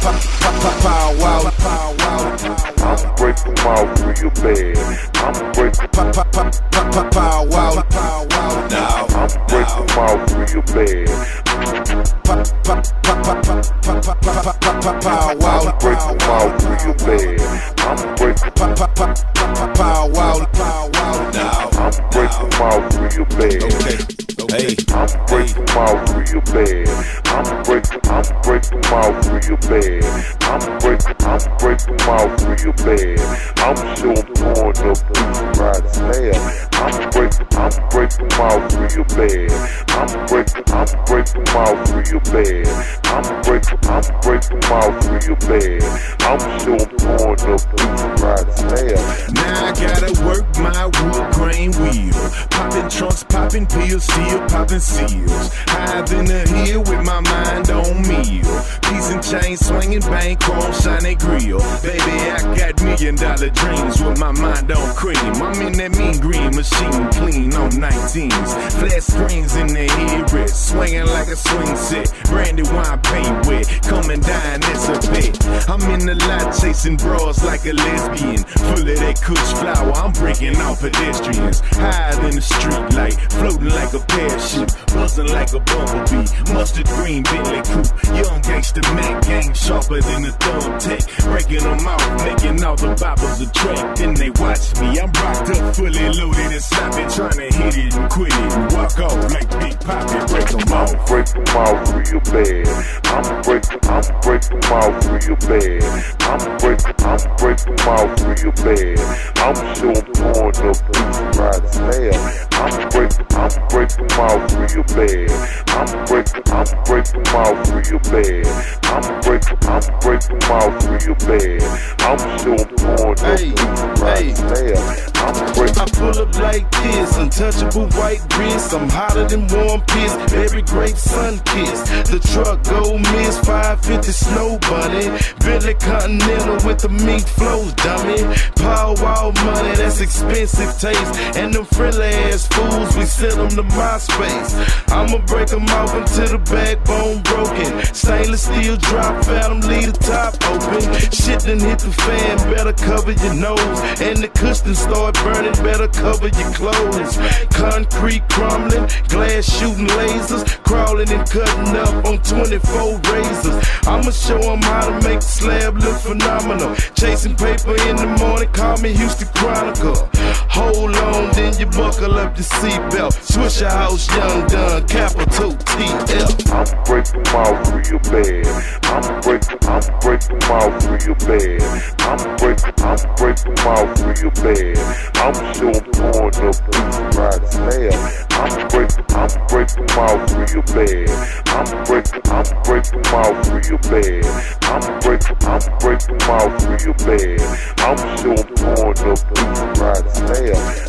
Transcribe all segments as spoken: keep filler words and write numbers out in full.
Pow wow, pow wow. I'ma break them off real bad. I'ma break them Pow wow, pow wow. Now, I'ma break them off real bad. Pow wow, I'ma break them off real bad. I'ma break them pow wow, pow wow. Now, I'ma break them off real bad. okay, okay. I'ma break them off real bad. I'ma break them, I'ma break them off real bad. I'ma break them, I'ma break them off real bad. I'ma show them pouring up through right style. I'ma break them, I'ma break them off real bad. I'ma break them, I'ma break them off real bad. I'ma break them, I'ma break them off real bad. I'ma show them pouring up through right style. Now I gotta work my wood grain wheel. Popping trunks, popping pills, still popping seals. Higher than the hill with my mind on meal. Piece and chain swinging, bank on shiny grill. Baby, I got million dollar dreams with my mind on cream. I'm in that mean green machine, clean on nineteens. Flat screens in the headrest, swinging like a swing set. Brandy wine paint wet, come and dine, that's a bet. I'm in the lot chasing bras like a lesbian. Full of that kush flower, I'm breaking off pedestrians. Higher than the street light, floating like a parachute. Buzzing like a bumblebee, mustard green Bentley coupe. Young gangster Mac gang, sharper than a thumbtack. Breaking them out, making all the boppers a track. Then they watch me, I'm rocked up, fully loaded and sloppy. Trying to hit it and quit it and walk off like Big Poppy. Break them off. I'ma break them off real bad. I'ma break them, I'ma break them off real bad. I'ma break them, I'ma break them off real bad. I'ma show them pouring up through right style. I'ma break them, I'ma break them off real bad. I'ma break them, I'ma break them off real bad. I'ma break them, I'ma break them off real bad. I'ma show them pouring up through right style. I'ma break I pull up like this, untouchable white wrist. I'm hotter than warm piss, every grape sun kiss. The truck go miss, five fifty snow bunny. Bentley Continental with the mink flows, dummy. Power wow money, that's expensive taste. And them friendly ass fools, we send them to my space. I'ma break them off until the backbone broken. Stainless steel drop, phantom, leave the top open. Shit done hit the fan, better cover your nose. And the cushion start burning, better cover your clothes. Concrete crumbling, glass shooting lasers, crawling and cutting up on twenty-four razors. I'ma show them how to make the slab look phenomenal. Chasing paper in the morning, call me Houston Chronicle. Hold on, then you buckle up your seatbelt. Swisher House, Young Done, capital T L. I'ma break them off real bad. I'ma break them, I'ma break them off real bad. I'ma break them, I'ma break them off real bad. I'ma show them pouring up through right style. I'ma break them, I'ma break them off real bad. I'ma break them, I'ma break them off real bad. I'ma break them, I'ma break them off real bad. I'ma show them pouring up through right style.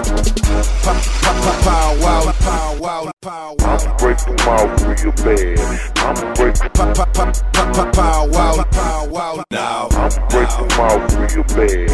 Pow wow, pow wow, pow wow. I'ma break them off real bad. I'ma break them, Pow wow, pow wow. Now, I'ma break them off real bad.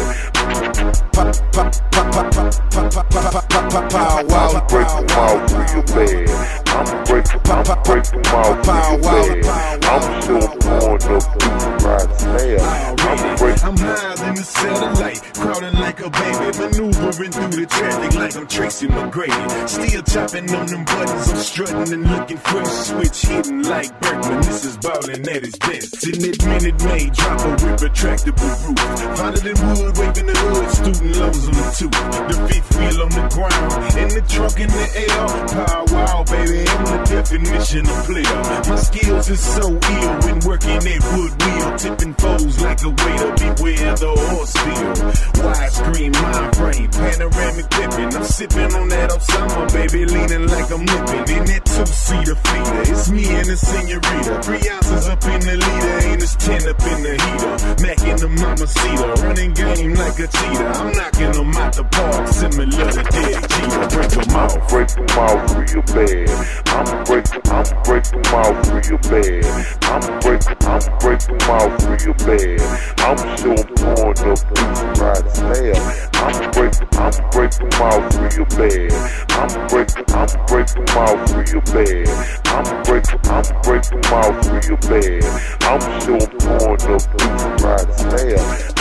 pow wow, I'ma break them off real bad. I'ma break them, I'ma break them off real bad. I'ma show them pouring up through right style. I'ma break I'm higher than the satellite, crowding like a baby, maneuvering through the traffic like I'm Tracy McGrady. Still chopping on them buttons, I'm strutting and looking fresh. Switch hitting like Bergman, this is ballin' at its best. In that Minute Maid, drop a whip, retractable roof. Founded in wood, waving the hood, student loans on the tooth. The fifth wheel on the ground, and the trunk in the air. Pow wow, baby, I'm the definition of player. My skills is so ill when working that wood wheel, tipping foes like a waiter. Beware the horse feel. Widescreen mind frame, panoramic dipping. I'm sipping on that Osama, baby, leaning like I'm nipping in that two-seater feeder. It's me and the senorita. Three ounces up in the leader, ain't as ten up in the heater. Mac in the mama cedar, running game like a cheetah. I'm knocking them out the park, similar to Derek Jeter. Break them off, break them off real bad. I'ma break them, I'ma break them off real bad. I'ma break, I'ma break them off real bad. I'ma show them pouring up through right slab. I'ma break, I'ma break them off real bad. I'ma break, I'ma break them off real bad. I'ma break, I'ma break them off real bad. I'ma show them pouring up through right slab.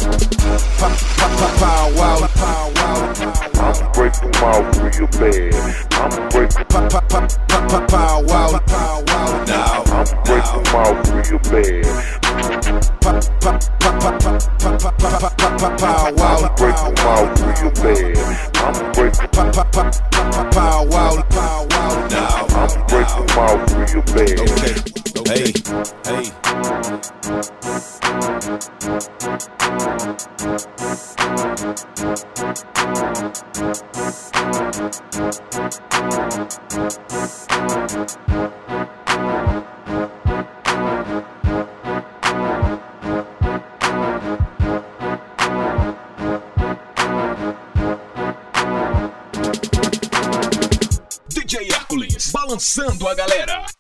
Pow wow, pow wow. I'ma break them off real bad. I'ma break, Pow wow, pow wow. Now I'ma break them off real bad. Pow wow, break them off real bad. I'ma break, pow wow, pow wow. Now I'ma break them off real bad. Okay, hey, hey. D J Hércules, balançando a galera.